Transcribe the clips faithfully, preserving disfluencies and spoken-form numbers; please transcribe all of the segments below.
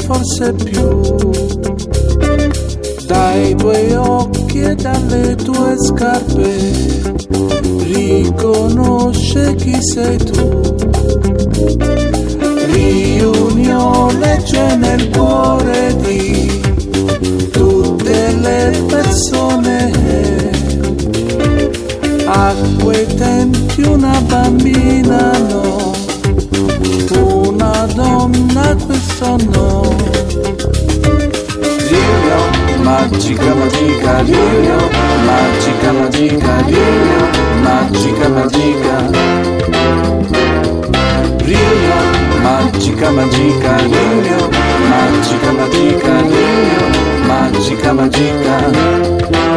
forse più. Dai tuoi occhi e dalle tue scarpe riconosce chi sei tu. Riunione c'è nel cuore di tutte le persone. A quei tempi una bambina no, una donna questo no. Rio, magica magica, Rio, magica magica, Rio, magica magica. Rio, magica magica, Rio, magica magica, Rio, magica magica.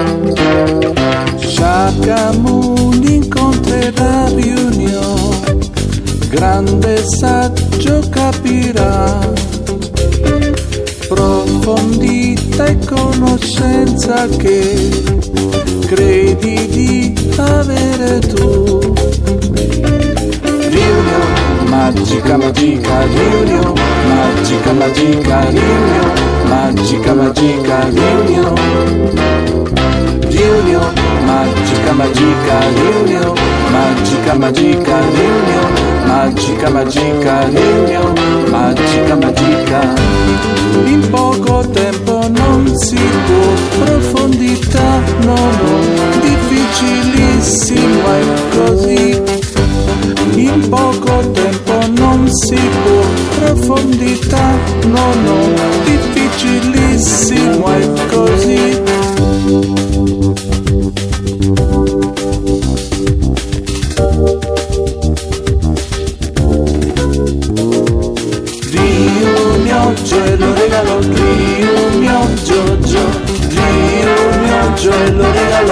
Shakyamuni incontrerà riunione, grande saggio capirà, profondità e conoscenza che credi di avere tu. Riunione, magica magica, riunione, magica magica, riunione, magica magica, riunione. Riunione, magica magica, riunione, magica magica, riunione, magica magica, riunione, magica magica. In poco tempo non si può, profondità no no, difficilissimo è così. In poco tempo non si può, profondità no no, difficilissimo è così. E lo regalò, Rio mio Giorgio, Rio mio Gio lo regalò,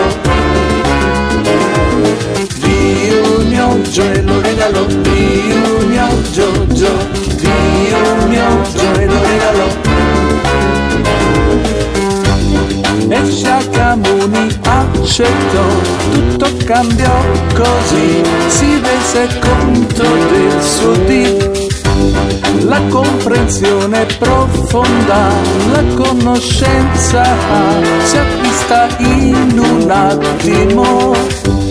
Rio mio Gio lo regalò, Rio mio Giorgio, Rio mio Gio lo regalò. E Shakyamuni accettò, tutto cambiò così, si rese conto del suo Dio. La comprensione profonda, la conoscenza si acquista in un attimo.